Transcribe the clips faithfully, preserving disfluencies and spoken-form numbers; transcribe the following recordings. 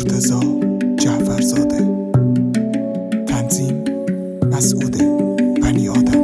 مرتضی جعفرزاده. تنظیم مسعود بنی آدم.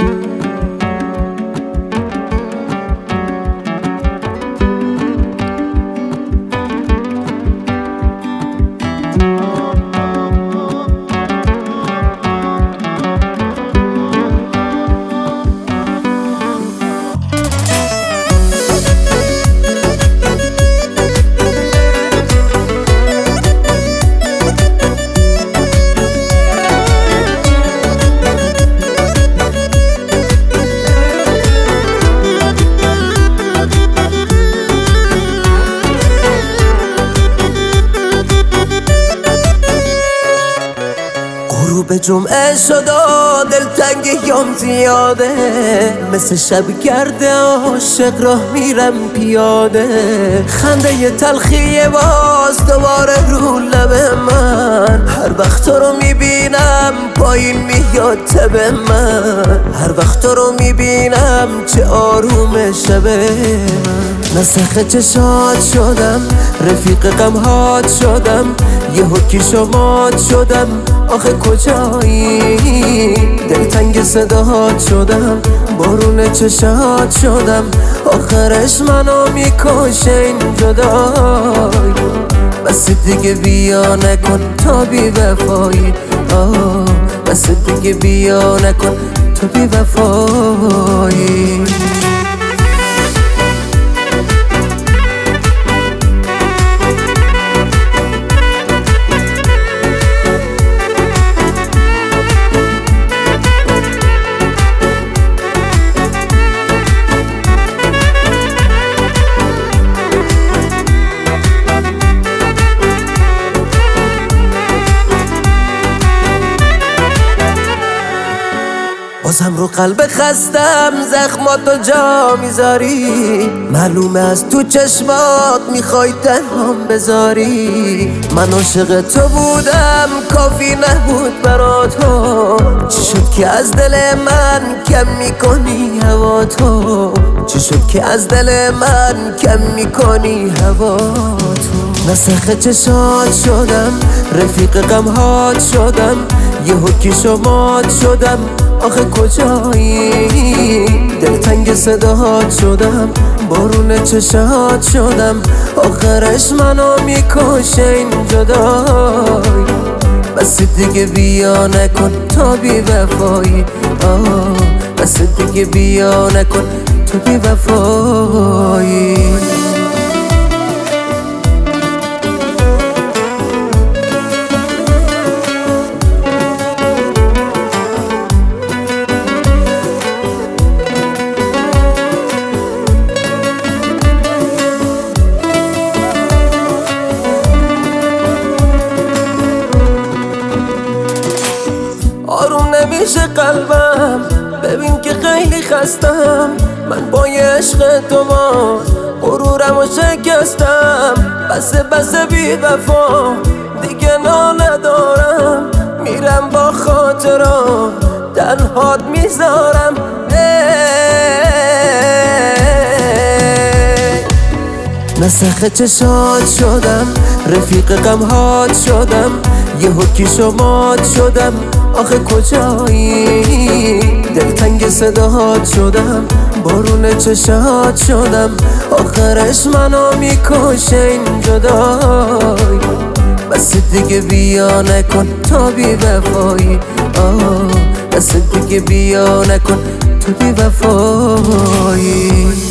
به جمعه شد و دلتنگ یام زیاده، مثل شب گرده عاشق راه میرم پیاده. خنده ی تلخی باز دوباره رو لب من، هر وقت تو رو میبینم پایین میاد تب من. هر وقت تو رو میبینم چه آروم شبه من. نسخ چشات شدم، رفیق غمهات شدم، یه حکی شمات شدم. آخه کجایی؟ دلتنگ صداهات شدم، بارون چشات شدم. آخرش منو میکشه این جدایی. بس دیگه بیا نکن تا بی وفایی. آه بس دیگه بیا نکن تا بی وفایی. بازم رو قلب خستم زخماتو جا میذاری. معلومه از تو چشمات میخوای تنهام بذاری. من عاشق تو بودم کافی نبود برا تو. چی شد که از دل من کم میکنی هوا تو؟ چی شد که از دل من کم میکنی هوا تو؟ نسخ چشات شدم، رفیق غمهات شدم، یه حکی شمات شدم. آخه کجایی؟ دلتنگ صداهات شدم، بارون چشات شدم. آخرش منو میکشه این جدایی. بس دیگه بیا نکن تا بی وفایی. آه بس دیگه بیا نکن تا بی وفایی. آروم نمیشه قلبم، ببین که خیلی خستم. من با یه عشق تو ما غرورم و شکستم. بسه بسه بی وفا دیگه نا ندارم. میرم با خاطرات تنهات میذارم. نسخ چشات شدم، رفیق غمهات شدم، یه حکی شمات شدم. آخه کجایی؟ دلتنگ صداهات شدم، بارون چشات شدم. آخرش منو میکشه این جدایی. بس دیگه بیا نکن تا بی وفایی. آه بس دیگه بیا نکن تا بی وفایی.